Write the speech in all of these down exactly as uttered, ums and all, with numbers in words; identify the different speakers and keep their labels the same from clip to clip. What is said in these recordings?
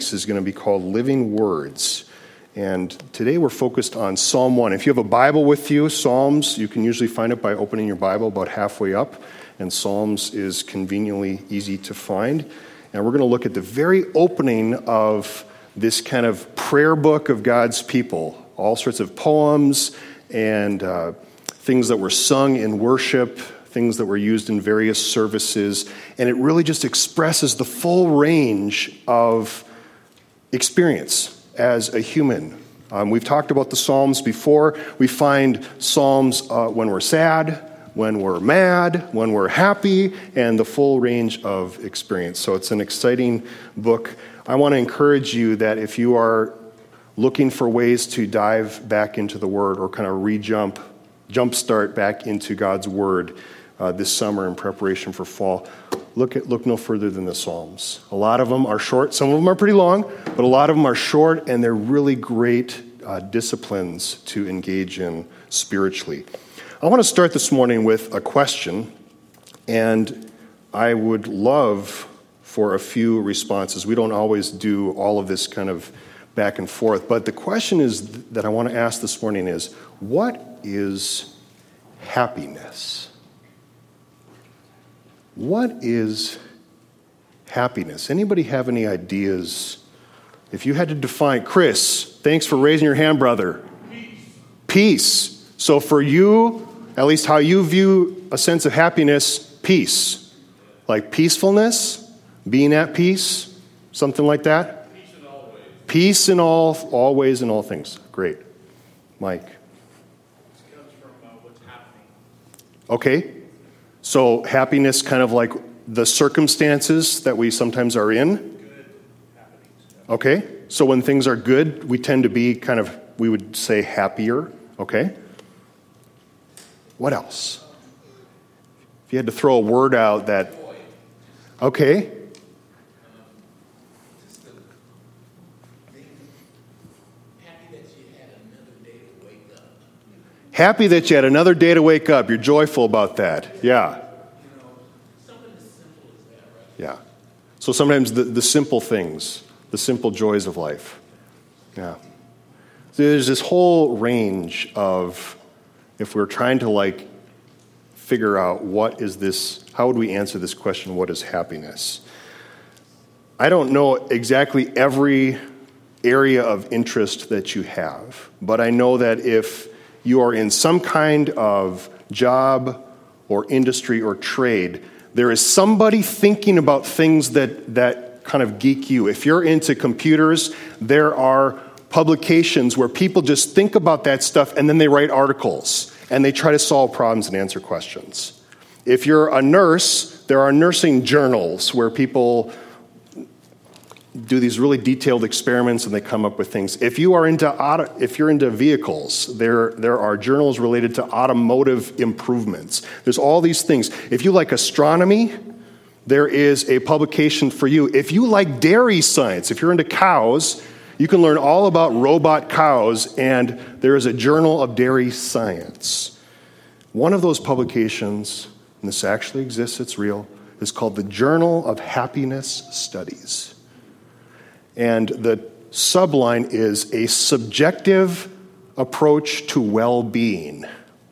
Speaker 1: series is going to be called Living Words. And today we're focused on Psalm one. If you have a Bible with you, Psalms, you can usually find it by opening your Bible about halfway up. And Psalms is conveniently easy to find. And we're going to look at the very opening of this kind of prayer book of God's people. All sorts of poems and uh, things that were sung in worship, things that were used in various services. And it really just expresses the full range of experience as a human. Um, we've talked about the Psalms before. We find Psalms uh, when we're sad, when we're mad, when we're happy, and the full range of experience. So it's an exciting book. I want to encourage you that if you are looking for ways to dive back into the Word or kind of re-jump, jumpstart back into God's Word uh, this summer in preparation for fall, Look at look no further than the Psalms. A lot of them are short. Some of them are pretty long, but a lot of them are short, and they're really great uh, disciplines to engage in spiritually. I want to start this morning with a question, and I would love for a few responses. We don't always do all of this kind of back and forth, but the question is that I want to ask this morning is, what is happiness? What is happiness? Anybody have any ideas? If you had to define, Chris, thanks for raising your hand, brother. Peace. Peace. So for you, at least how you view a sense of happiness, peace. Like peacefulness, being at peace, something like that?
Speaker 2: Peace in all ways.
Speaker 1: Peace in all, all ways and all things. Great. Mike.
Speaker 2: This comes from uh, what's happening.
Speaker 1: Okay. So happiness, kind of like the circumstances that we sometimes are in.
Speaker 2: Good happenings.
Speaker 1: Okay. So when things are good, we tend to be kind of, we would say, happier. Okay. What else? If you had to throw a word out that, okay. Happy that you had another day to wake up. You're joyful about that. Yeah.
Speaker 2: You know, something as simple as that, right?
Speaker 1: Yeah. So sometimes the, the simple things, the simple joys of life. Yeah. There's this whole range of, if we're trying to like figure out what is this, how would we answer this question, what is happiness? I don't know exactly every area of interest that you have, but I know that if you are in some kind of job or industry or trade, there is somebody thinking about things that, that kind of geek you. If you're into computers, there are publications where people just think about that stuff and then they write articles and they try to solve problems and answer questions. If you're a nurse, there are nursing journals where people do these really detailed experiments and they come up with things. If you are into auto, if you're into vehicles, there there are journals related to automotive improvements. There's all these things. If you like astronomy, there is a publication for you. If you like dairy science, if you're into cows, you can learn all about robot cows, and there is a journal of dairy science. One of those publications, and this actually exists, it's real, is called the Journal of Happiness Studies. And the subline is a subjective approach to well-being.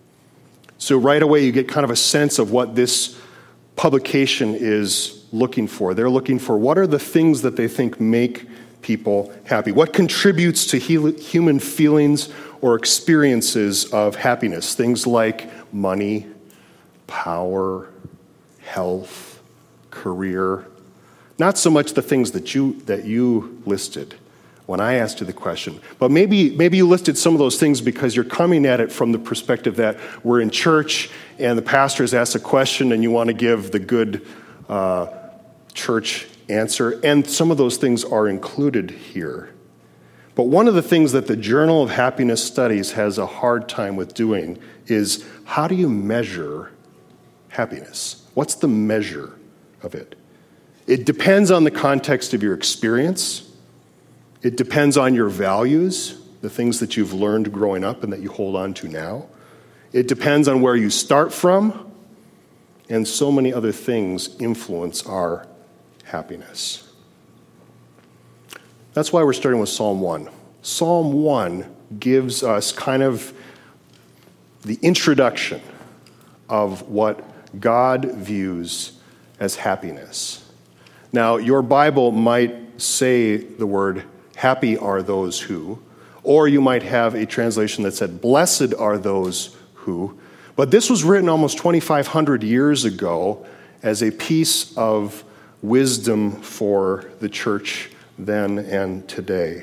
Speaker 1: So right away you get kind of a sense of what this publication is looking for. They're looking for what are the things that they think make people happy? What contributes to human feelings or experiences of happiness? Things like money, power, health, career. Not so much the things that you that you listed when I asked you the question, but maybe maybe you listed some of those things because you're coming at it from the perspective that we're in church and the pastor has asked a question and you want to give the good uh, church answer, and some of those things are included here. But one of the things that the Journal of Happiness Studies has a hard time with doing is, how do you measure happiness? What's the measure of it? It depends on the context of your experience. It depends on your values, the things that you've learned growing up and that you hold on to now. It depends on where you start from, and so many other things influence our happiness. That's why we're starting with Psalm one. Psalm one gives us kind of the introduction of what God views as happiness. Now, your Bible might say the word, happy are those who, or you might have a translation that said, blessed are those who. But this was written almost twenty-five hundred years ago as a piece of wisdom for the church then and today.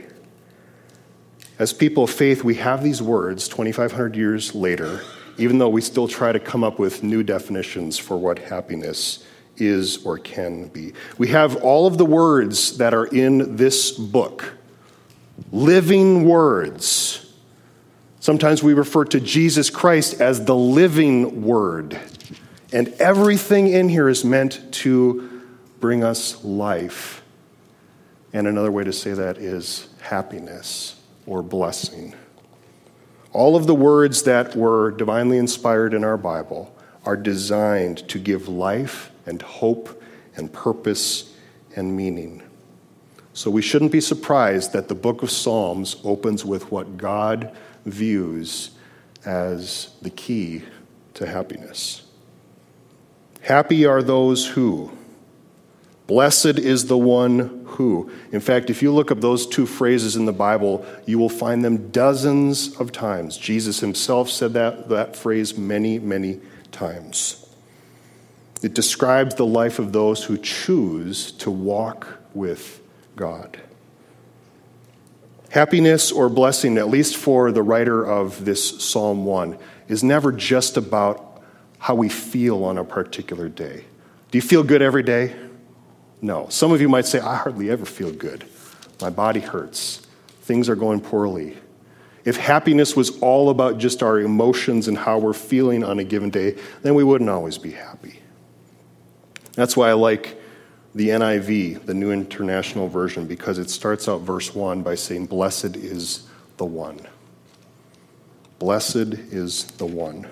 Speaker 1: As people of faith, we have these words twenty-five hundred years later, even though we still try to come up with new definitions for what happiness is or can be. We have all of the words that are in this book, living words. Sometimes we refer to Jesus Christ as the living word. And everything in here is meant to bring us life. And another way to say that is happiness or blessing. All of the words that were divinely inspired in our Bible are designed to give life and hope and purpose and meaning. So we shouldn't be surprised that the book of Psalms opens with what God views as the key to happiness. Happy are those who. Blessed is the one who. In fact, if you look up those two phrases in the Bible, you will find them dozens of times. Jesus himself said that, that phrase many, many times. It describes the life of those who choose to walk with God. Happiness or blessing, at least for the writer of this Psalm one, is never just about how we feel on a particular day. Do you feel good every day? No. Some of you might say, I hardly ever feel good. My body hurts. Things are going poorly. If happiness was all about just our emotions and how we're feeling on a given day, then we wouldn't always be happy. That's why I like the N I V, the New International Version, because it starts out verse one by saying, blessed is the one. Blessed is the one.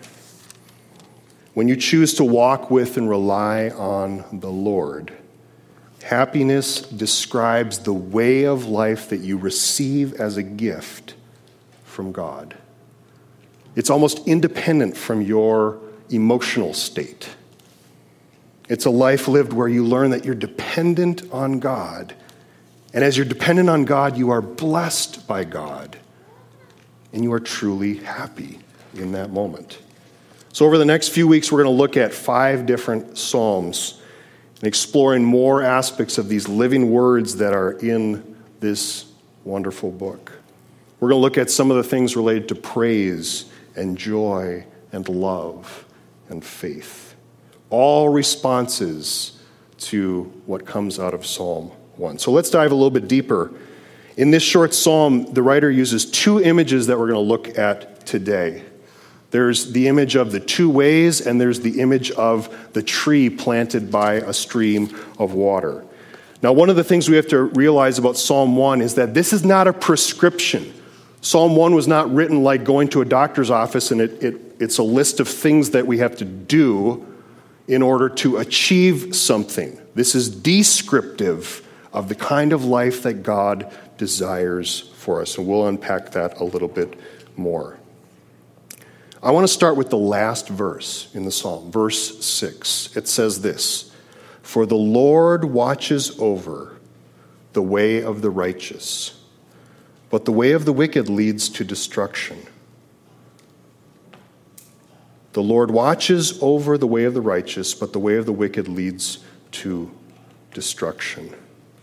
Speaker 1: When you choose to walk with and rely on the Lord, happiness describes the way of life that you receive as a gift from God. It's almost independent from your emotional state. It's a life lived where you learn that you're dependent on God. And as you're dependent on God, you are blessed by God. And you are truly happy in that moment. So over the next few weeks, we're going to look at five different Psalms and exploring more aspects of these living words that are in this wonderful book. We're going to look at some of the things related to praise and joy and love and faith. All responses to what comes out of Psalm one. So let's dive a little bit deeper. In this short psalm, the writer uses two images that we're going to look at today. There's the image of the two ways, and there's the image of the tree planted by a stream of water. Now, one of the things we have to realize about Psalm one is that this is not a prescription. Psalm one was not written like going to a doctor's office, and it, it, it's a list of things that we have to do in order to achieve something. This is descriptive of the kind of life that God desires for us, and we'll unpack that a little bit more. I want to start with the last verse in the psalm, verse six. It says this, "For the Lord watches over the way of the righteous, but the way of the wicked leads to destruction." The Lord watches over the way of the righteous, but the way of the wicked leads to destruction.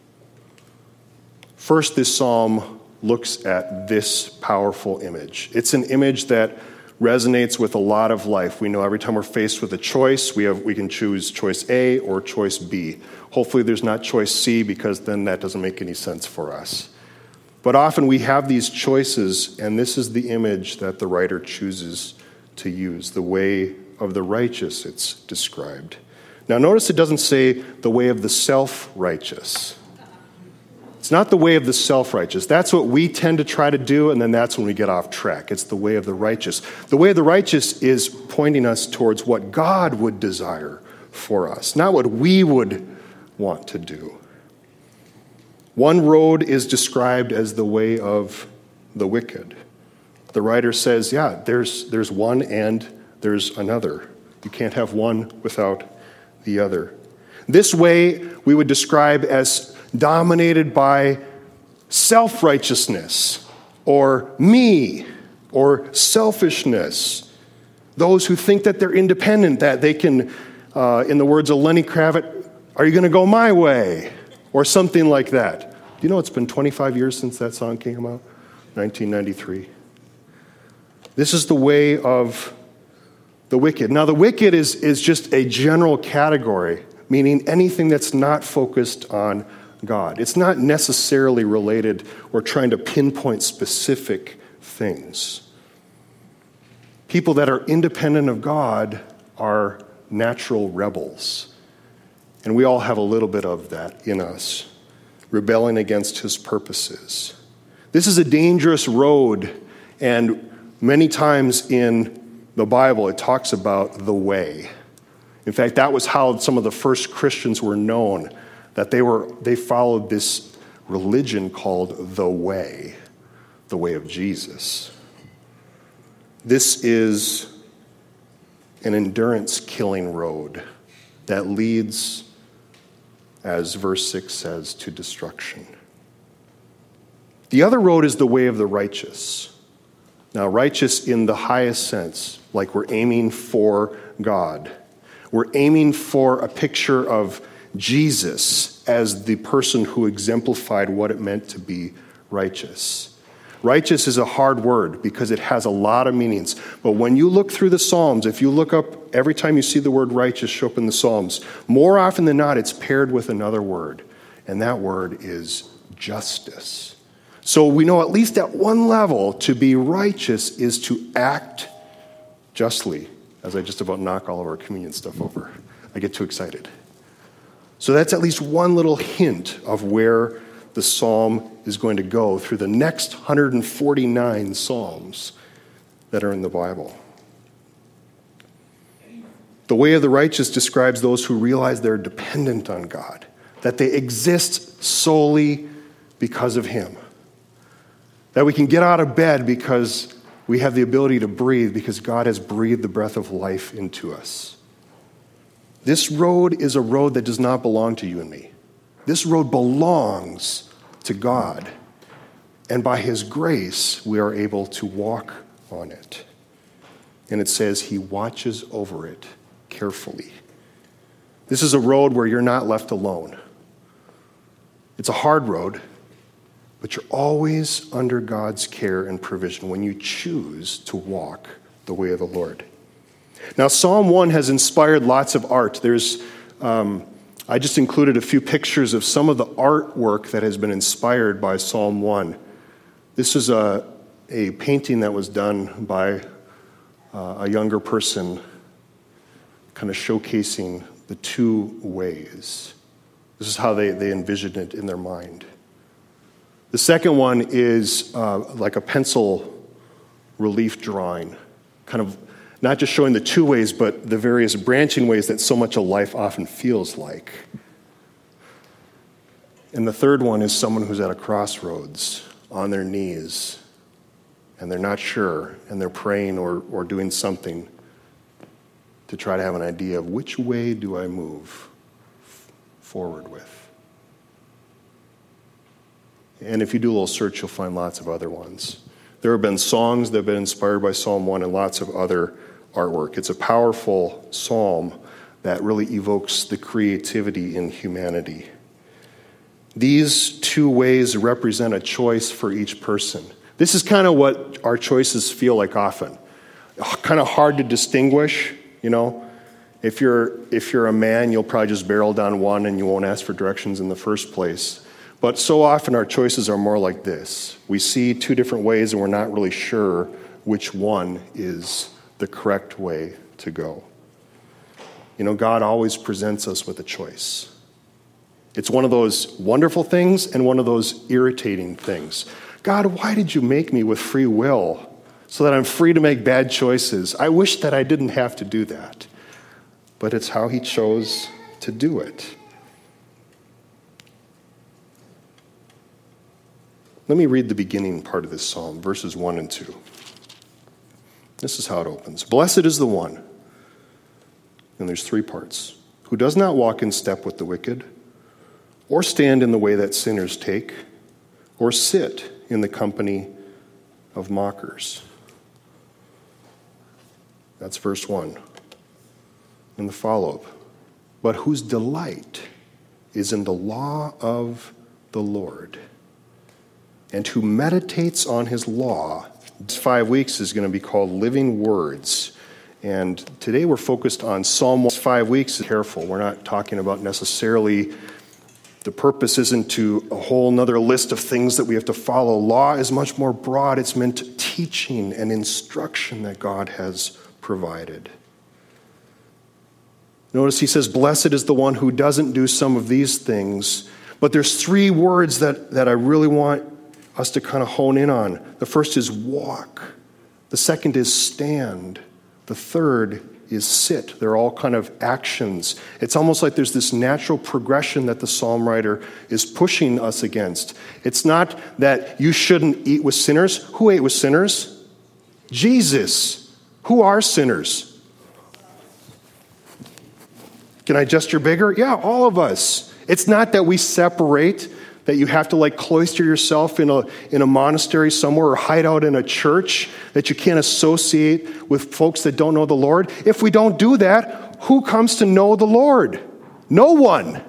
Speaker 1: First, this psalm looks at this powerful image. It's an image that resonates with a lot of life. We know every time we're faced with a choice, we have we can choose choice A or choice B. Hopefully there's not choice C, because then that doesn't make any sense for us. But often we have these choices, and this is the image that the writer chooses to use, the way of the righteous, it's described. Now notice it doesn't say the way of the self-righteous. It's not the way of the self-righteous. That's what we tend to try to do, and then that's when we get off track. It's the way of the righteous. The way of the righteous is pointing us towards what God would desire for us, not what we would want to do. One road is described as the way of the wicked. The writer says, yeah, there's, there's one and there's another. You can't have one without the other. This way we would describe as dominated by self-righteousness or me or selfishness. Those who think that they're independent, that they can, uh, in the words of Lenny Kravitz, are you going to go my way? Or something like that. Do you know it's been twenty-five years since that song came out? nineteen ninety-three. This is the way of the wicked. Now, the wicked is, is just a general category, meaning anything that's not focused on God. It's not necessarily related or trying to pinpoint specific things. People that are independent of God are natural rebels. And we all have a little bit of that in us, rebelling against his purposes. This is a dangerous road, and many times in the Bible it talks about the way. In fact, that was how some of the first Christians were known, that they were they followed this religion called the way, the way of Jesus. This is an endurance-killing road that leads, as verse six says, to destruction. The other road is the way of the righteous. Now, righteous in the highest sense, like we're aiming for God. We're aiming for a picture of Jesus as the person who exemplified what it meant to be righteous. Righteous is a hard word because it has a lot of meanings. But when you look through the Psalms, if you look up every time you see the word righteous show up in the Psalms, more often than not, it's paired with another word. And that word is justice. So we know at least at one level, to be righteous is to act justly. As I just about knock all of our communion stuff over. I get too excited. So that's at least one little hint of where the psalm is going to go through the next one hundred forty-nine psalms that are in the Bible. The way of the righteous describes those who realize they're dependent on God, that they exist solely because of him. That we can get out of bed because we have the ability to breathe because God has breathed the breath of life into us. This road is a road that does not belong to you and me. This road belongs to God. And by his grace, we are able to walk on it. And it says he watches over it carefully. This is a road where you're not left alone. It's a hard road, but you're always under God's care and provision when you choose to walk the way of the Lord. Now, Psalm one has inspired lots of art. There's, um, I just included a few pictures of some of the artwork that has been inspired by Psalm one. This is a, a painting that was done by uh, a younger person, kind of showcasing the two ways. This is how they, they envisioned it in their mind. The second one is uh, like a pencil relief drawing, kind of not just showing the two ways, but the various branching ways that so much of life often feels like. And the third one is someone who's at a crossroads on their knees, and they're not sure, and they're praying or, or doing something to try to have an idea of which way do I move forward with. And if you do a little search, you'll find lots of other ones. There have been songs that have been inspired by Psalm one and lots of other artwork. It's a powerful psalm that really evokes the creativity in humanity. These two ways represent a choice for each person. This is kind of what our choices feel like often. Kind of hard to distinguish, you know. If you're, if you're a man, you'll probably just barrel down one and you won't ask for directions in the first place. But so often our choices are more like this. We see two different ways and we're not really sure which one is the correct way to go. You know, God always presents us with a choice. It's one of those wonderful things and one of those irritating things. God, why did you make me with free will so that I'm free to make bad choices? I wish that I didn't have to do that. But it's how he chose to do it. Let me read the beginning part of this psalm, verses one and two. This is how it opens. Blessed is the one, and there's three parts, who does not walk in step with the wicked, or stand in the way that sinners take, or sit in the company of mockers. That's verse one. And the follow-up. But whose delight is in the law of the Lord, and who meditates on his law. This five weeks is going to be called Living Words. And today we're focused on Psalm one. Five weeks. Careful, we're not talking about necessarily, the purpose isn't to a whole nother list of things that we have to follow. Law is much more broad. It's meant teaching and instruction that God has provided. Notice he says, blessed is the one who doesn't do some of these things. But there's three words that, that I really want us to kind of hone in on. The first is walk. The second is stand. The third is sit. They're all kind of actions. It's almost like there's this natural progression that the psalm writer is pushing us against. It's not that you shouldn't eat with sinners. Who ate with sinners? Jesus. Who are sinners? Can I gesture bigger? Yeah, all of us. It's not that we separate, that you have to like cloister yourself in a in a monastery somewhere or hide out in a church, that you can't associate with folks that don't know the Lord. If we don't do that, who comes to know the Lord? No one.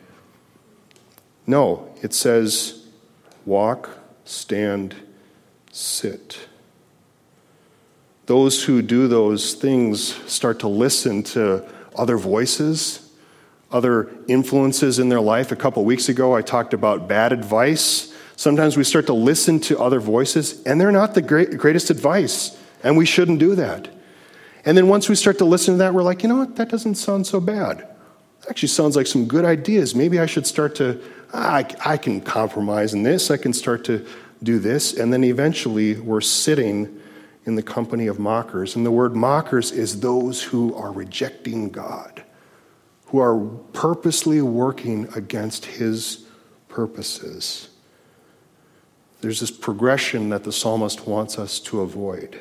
Speaker 1: No, it says walk, stand, sit. Those who do those things start to listen to other voices, other influences in their life. A couple weeks ago, I talked about bad advice. Sometimes we start to listen to other voices, and they're not the great, greatest advice, and we shouldn't do that. And then once we start to listen to that, we're like, you know what, that doesn't sound so bad. It actually sounds like some good ideas. Maybe I should start to, ah, I, I can compromise in this, I can start to do this, and then eventually we're sitting in the company of mockers. And the word mockers is those who are rejecting God, who are purposely working against his purposes. There's this progression that the psalmist wants us to avoid.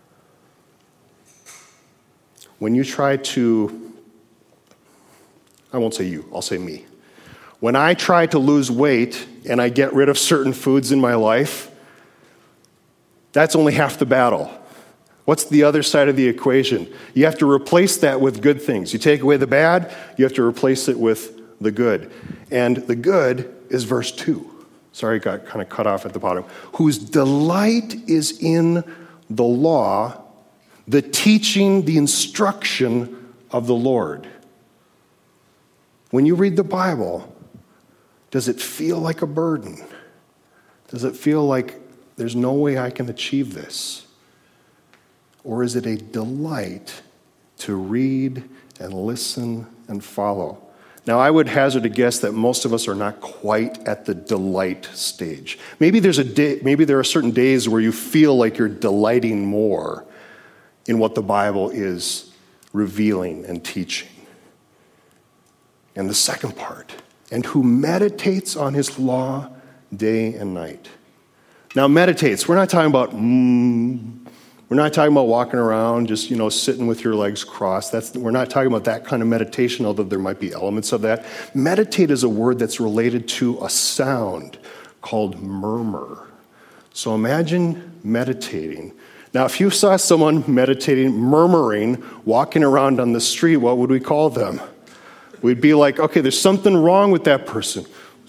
Speaker 1: When you try to, I won't say you, I'll say me. When I try to lose weight and I get rid of certain foods in my life, that's only half the battle. What's the other side of the equation? You have to replace that with good things. You take away the bad, you have to replace it with the good. And the good is verse two. Sorry, it got kind of cut off at the bottom. Whose delight is in the law, the teaching, the instruction of the Lord. When you read the Bible, does it feel like a burden? Does it feel like there's no way I can achieve this? Or is it a delight to read and listen and follow? Now, I would hazard a guess that most of us are not quite at the delight stage. Maybe there's a day, maybe there are certain days where you feel like you're delighting more in what the Bible is revealing and teaching. And the second part, and who meditates on his law day and night. Now, meditates, we're not talking about, mm, we're not talking about walking around, just, you know, sitting with your legs crossed. That's, we're not talking about that kind of meditation, although there might be elements of that. Meditate is a word that's related to a sound called murmur. So imagine meditating. Now, if you saw someone meditating, murmuring, walking around on the street, what would we call them? We'd be like, okay, there's something wrong with that person.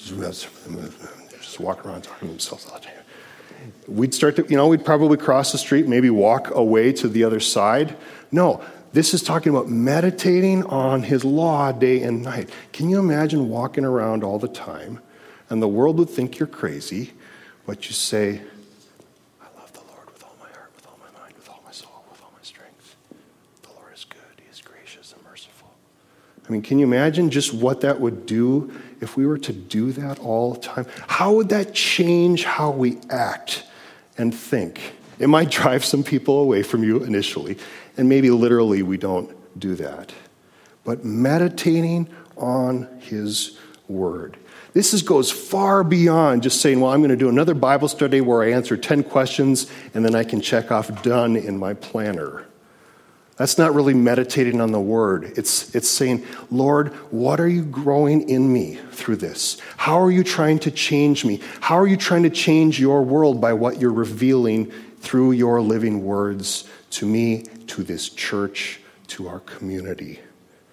Speaker 1: Just walking around talking to themselves all the time. We'd start to, you know, we'd probably cross the street, maybe walk away to the other side. No, this is talking about meditating on his law day and night. Can you imagine walking around all the time, and the world would think you're crazy, but you say, I love the Lord with all my heart, with all my mind, with all my soul, with all my strength. The Lord is good, he is gracious and merciful. I mean, can you imagine just what that would do if we were to do that all the time? How would that change how we act and think? It might drive some people away from you initially, and maybe literally we don't do that. But meditating on his word. This is, goes far beyond just saying, well, I'm going to do another Bible study where I answer ten questions and then I can check off done in my planner. That's not really meditating on the word. It's, it's saying, Lord, what are you growing in me through this? How are you trying to change me? How are you trying to change your world by what you're revealing through your living words to me, to this church, to our community?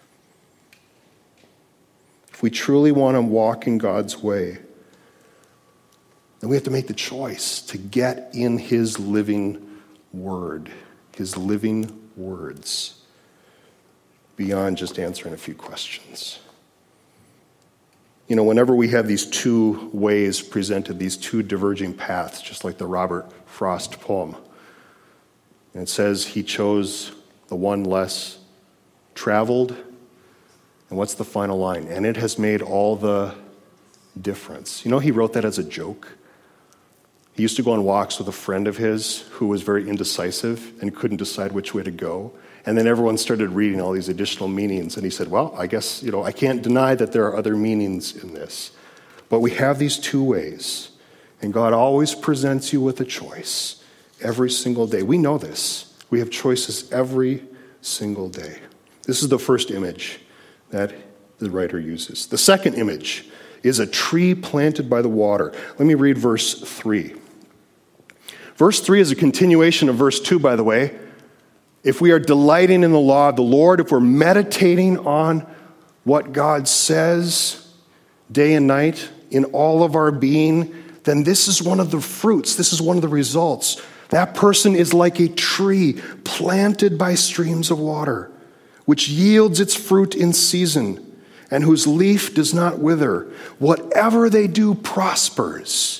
Speaker 1: If we truly want to walk in God's way, then we have to make the choice to get in his living word, his living words, beyond just answering a few questions. You know, whenever we have these two ways presented, these two diverging paths, just like the Robert Frost poem, and it says he chose the one less traveled, and what's the final line? And it has made all the difference. You know, he wrote that as a joke. He used to go on walks with a friend of his who was very indecisive and couldn't decide which way to go. And then everyone started reading all these additional meanings. And he said, well, I guess, you know, I can't deny that there are other meanings in this. But we have these two ways. And God always presents you with a choice every single day. We know this. We have choices every single day. This is the first image that the writer uses. The second image is a tree planted by the water. Let me read verse three. Verse three is a continuation of verse two, by the way. If we are delighting in the law of the Lord, if we're meditating on what God says day and night in all of our being, then this is one of the fruits. This is one of the results. That person is like a tree planted by streams of water, which yields its fruit in season, and whose leaf does not wither. Whatever they do prospers.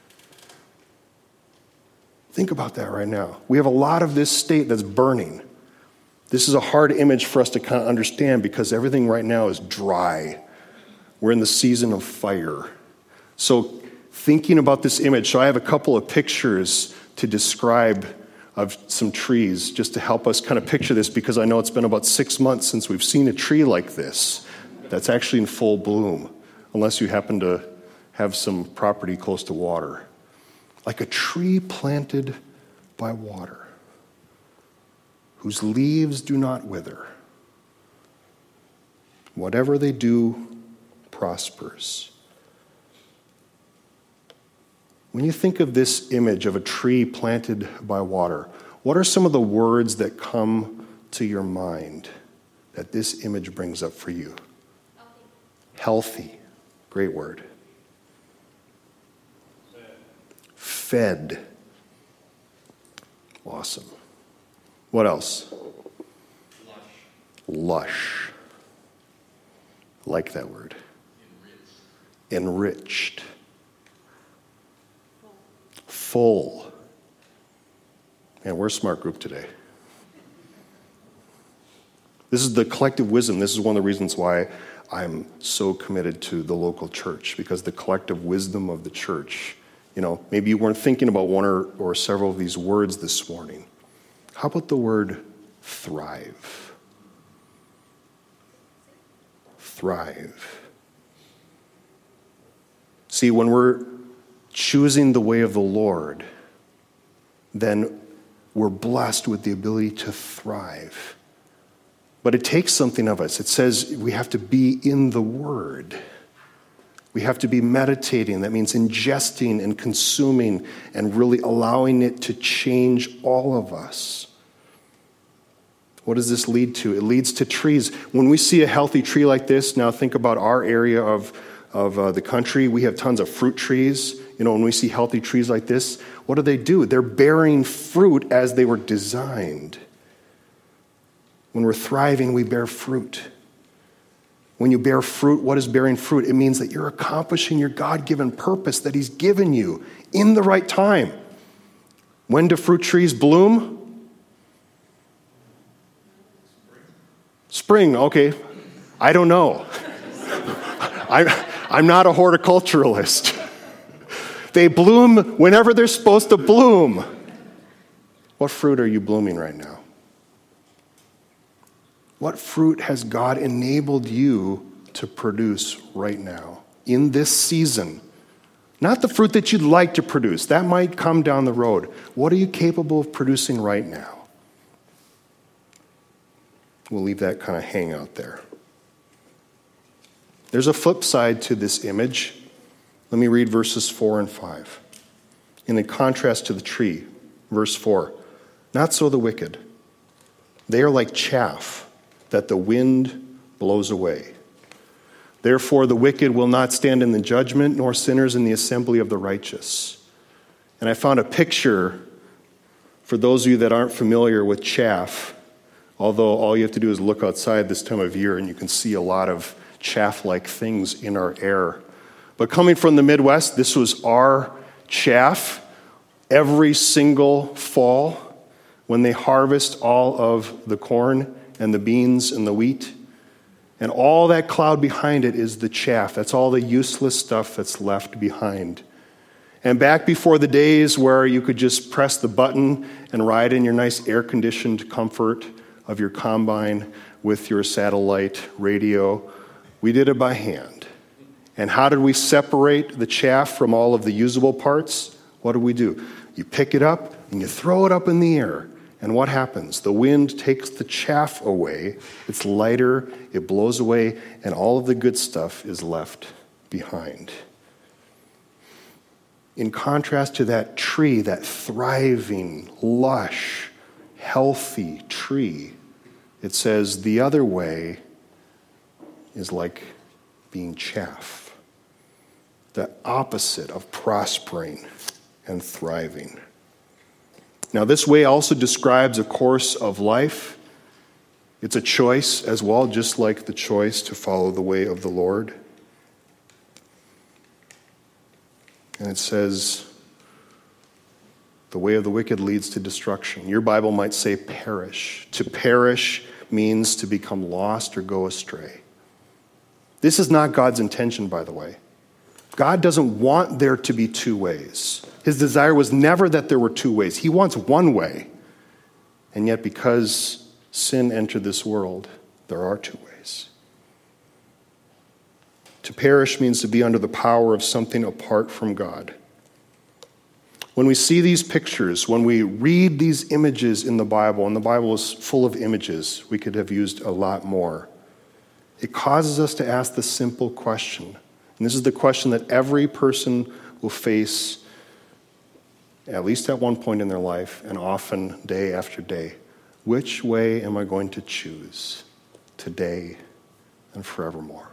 Speaker 1: Think about that right now. We have a lot of this state that's burning. This is a hard image for us to kind of understand because everything right now is dry. We're in the season of fire. So thinking about this image, so I have a couple of pictures to describe of some trees just to help us kind of picture this, because I know it's been about six months since we've seen a tree like this that's actually in full bloom, unless you happen to have some property close to water. Like a tree planted by water, whose leaves do not wither. Whatever they do prospers. When you think of this image of a tree planted by water, what are some of the words that come to your mind that this image brings up for you? Healthy. Healthy. Great word. Fed. Awesome. What else? Lush. Lush. Like that word. Enriched. Enriched. Full. Man, we're a smart group today. This is the collective wisdom. This is one of the reasons why I'm so committed to the local church, because the collective wisdom of the church. You know, maybe you weren't thinking about one or, or several of these words this morning. How about the word thrive? Thrive. See, when we're choosing the way of the Lord, then we're blessed with the ability to thrive. But it takes something of us. It says we have to be in the Word. We have to be meditating. That means ingesting and consuming and really allowing it to change all of us. What does this lead to? It leads to trees. When we see a healthy tree like this, now think about our area of, of uh, the country. We have tons of fruit trees. You know, when we see healthy trees like this, what do they do? They're bearing fruit as they were designed. When we're thriving, we bear fruit. When you bear fruit, what is bearing fruit? It means that you're accomplishing your God-given purpose that He's given you in the right time. When do fruit trees bloom? Spring, okay. I don't know. I'm, I'm not a horticulturalist. They bloom whenever they're supposed to bloom. What fruit are you blooming right now? What fruit has God enabled you to produce right now? in this season. Not the fruit that you'd like to produce. That might come down the road. What are you capable of producing right now? We'll leave that kind of hang out there. There's a flip side to this image. Let me read verses four and five. In the contrast to the tree, verse four, not so the wicked. They are like chaff that the wind blows away. Therefore the wicked will not stand in the judgment, nor sinners in the assembly of the righteous. And I found a picture for those of you that aren't familiar with chaff, although all you have to do is look outside this time of year and you can see a lot of chaff-like things in our air. But coming from the Midwest, this was our chaff every single fall when they harvest all of the corn and the beans and the wheat. And all that cloud behind it is the chaff. That's all the useless stuff that's left behind. And back before the days where you could just press the button and ride in your nice air-conditioned comfort of your combine with your satellite radio, we did it by hand. And how did we separate the chaff from all of the usable parts? What do we do? You pick it up and you throw it up in the air. And what happens? The wind takes the chaff away. It's lighter, it blows away, and all of the good stuff is left behind. In contrast to that tree, that thriving, lush, healthy tree, it says the other way is like being chaff, the opposite of prospering and thriving. Now, this way also describes a course of life. It's a choice as well, just like the choice to follow the way of the Lord. And it says, the way of the wicked leads to destruction. Your Bible might say perish. To perish means to become lost or go astray. This is not God's intention, by the way. God doesn't want there to be two ways. His desire was never that there were two ways. He wants one way. And yet, because sin entered this world, there are two ways. To perish means to be under the power of something apart from God. When we see these pictures, when we read these images in the Bible, and the Bible is full of images, we could have used a lot more, it causes us to ask the simple question. And this is the question that every person will face at least at one point in their life, and often day after day. Which way am I going to choose today and forevermore?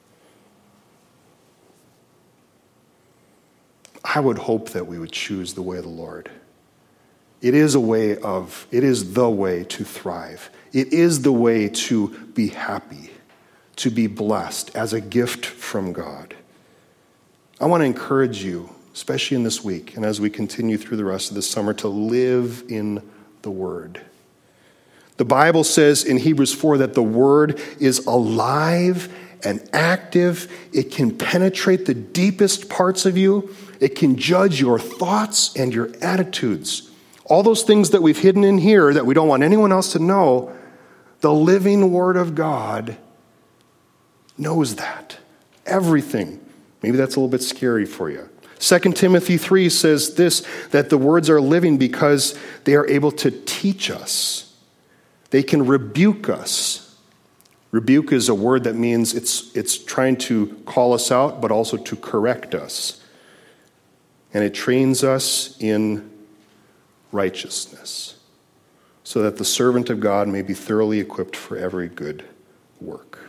Speaker 1: I would hope that we would choose the way of the Lord. It is a way of, it is the way to thrive. It is the way to be happy, to be blessed as a gift from God. I want to encourage you, especially in this week and as we continue through the rest of the summer, to live in the Word. The Bible says in Hebrews four that the Word is alive and active. It can penetrate the deepest parts of you. It can judge your thoughts and your attitudes. All those things that we've hidden in here that we don't want anyone else to know, the living Word of God knows that. Everything. Maybe that's a little bit scary for you. Second Timothy three says this, that the words are living because they are able to teach us. They can rebuke us. Rebuke is a word that means it's, it's trying to call us out, but also to correct us. And it trains us in righteousness, so that the servant of God may be thoroughly equipped for every good work.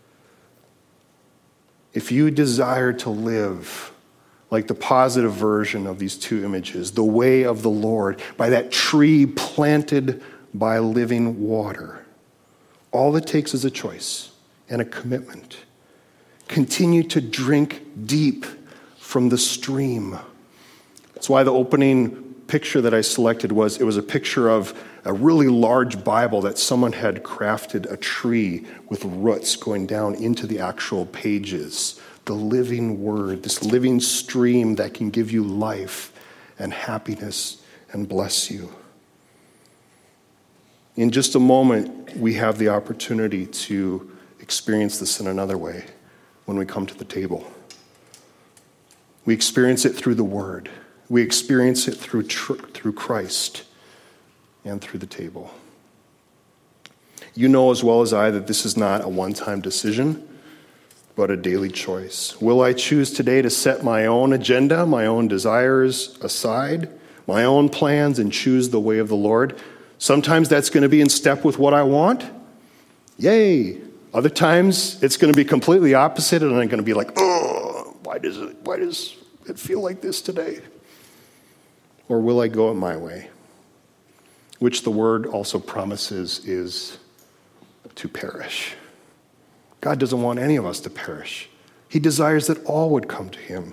Speaker 1: If you desire to live like the positive version of these two images, the way of the Lord, by that tree planted by living water, all it takes is a choice and a commitment. Continue to drink deep from the stream. That's why the opening picture that I selected was, it was a picture of a really large Bible that someone had crafted a tree with roots going down into the actual pages. The living Word, this living stream that can give you life and happiness and bless you. In just a moment, we have the opportunity to experience this in another way when we come to the table. We experience it through the Word. We experience it through tr- through Christ and through the table. You know as well as I that this is not a one-time decision, but a daily choice. Will I choose today to set my own agenda, my own desires aside, my own plans, and choose the way of the Lord? Sometimes that's going to be in step with what I want. Yay! Other times it's going to be completely opposite, and I'm going to be like, oh, why does it, why does it feel like this today? Or will I go it my way? Which the Word also promises is to perish. God doesn't want any of us to perish. He desires that all would come to him.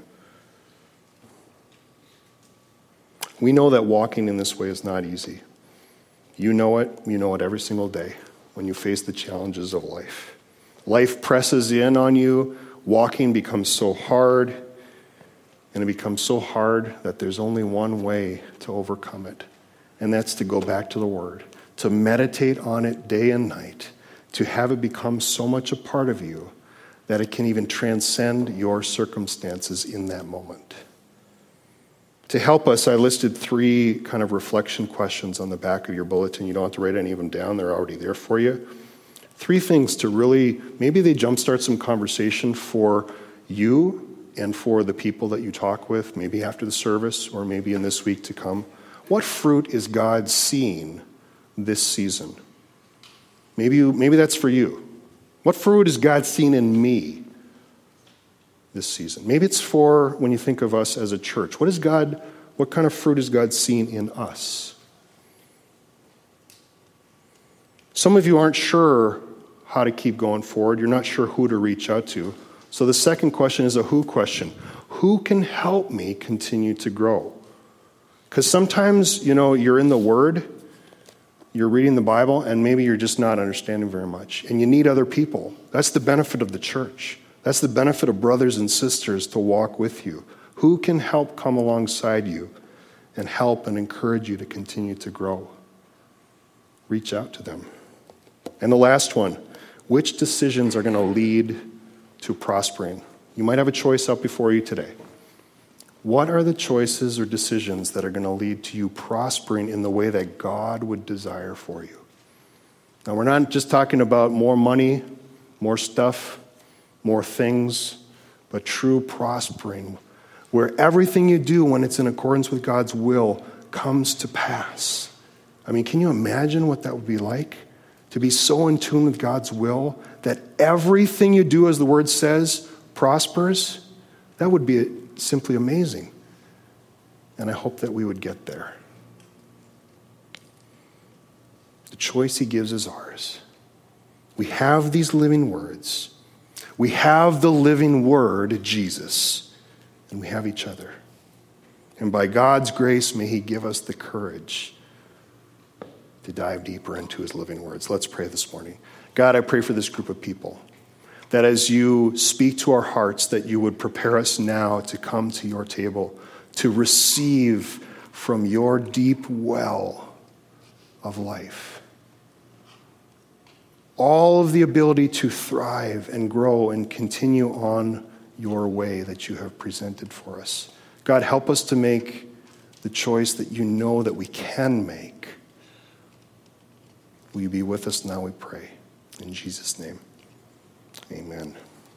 Speaker 1: We know that walking in this way is not easy. You know it. You know it every single day when you face the challenges of life. Life presses in on you. Walking becomes so hard, and it becomes so hard that there's only one way to overcome it, and that's to go back to the Word, to meditate on it day and night, to have it become so much a part of you that it can even transcend your circumstances in that moment. To help us, I listed three kind of reflection questions on the back of your bulletin. You don't have to write any of them down. They're already there for you. Three things to really, maybe they jumpstart some conversation for you and for the people that you talk with, maybe after the service or maybe in this week to come. What fruit is God seeing this season? Maybe you, maybe that's for you. What fruit is God seeing in me this season? Maybe it's for when you think of us as a church. What is God, what kind of fruit is God seeing in us? Some of you aren't sure how to keep going forward. You're not sure who to reach out to. So the second question is a who question. Who can help me continue to grow? Because sometimes, you know, you're in the Word, you're reading the Bible, and maybe you're just not understanding very much. And you need other people. That's the benefit of the church. That's the benefit of brothers and sisters to walk with you. Who can help come alongside you and help and encourage you to continue to grow? Reach out to them. And the last one, which decisions are going to lead to prospering? You might have a choice up before you today. What are the choices or decisions that are going to lead to you prospering in the way that God would desire for you? Now, we're not just talking about more money, more stuff, more things, but true prospering, where everything you do when it's in accordance with God's will comes to pass. I mean, can you imagine what that would be like? To be so in tune with God's will that everything you do, as the Word says, prospers? That would be simply amazing. And I hope that we would get there. The choice he gives is ours. We have these living words. We have the living Word, Jesus, and we have each other. And by God's grace, may he give us the courage to dive deeper into his living words. Let's pray this morning. God, I pray for this group of people, that as you speak to our hearts, that you would prepare us now to come to your table, to receive from your deep well of life all of the ability to thrive and grow and continue on your way that you have presented for us. God, help us to make the choice that you know that we can make. Will you be with us now, we pray. In Jesus' name, amen.